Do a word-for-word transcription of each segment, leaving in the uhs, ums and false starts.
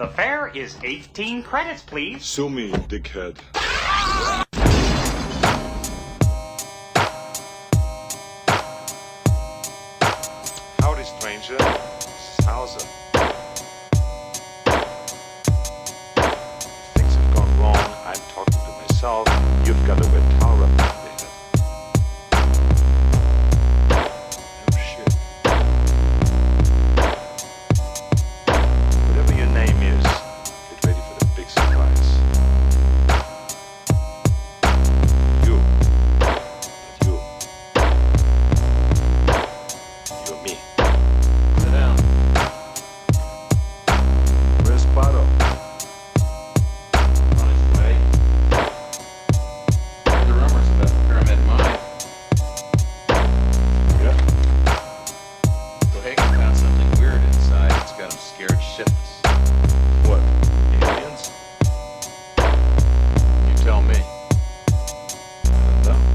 The fare is eighteen credits, please. Sue me, dickhead. Howdy, stranger. This is Hauser. If things have gone wrong, I'm talking to myself. You've got a red towel up on the head. Oh, shit. Whatever your name is, get ready for the big surprise. You. Not you. You and me. Sit down. Where's Pato? On his way. Heard the rumors about the Pyramid Mine. Yeah? O'Hagan found something weird inside. It's got him scared shitless. What? Aliens? You tell me. I don't know.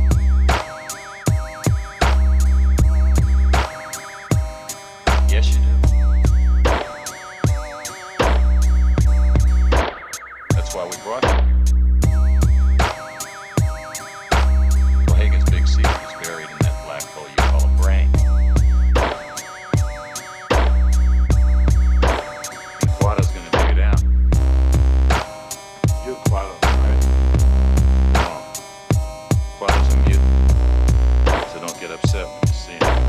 Yes, you do. That's why we brought you. O'Hagan's big secret is buried in that black hole you call a brain. And Quado's gonna dig it out. You're Quato, right? No. Quado's a mutant. So don't get upset when you see him.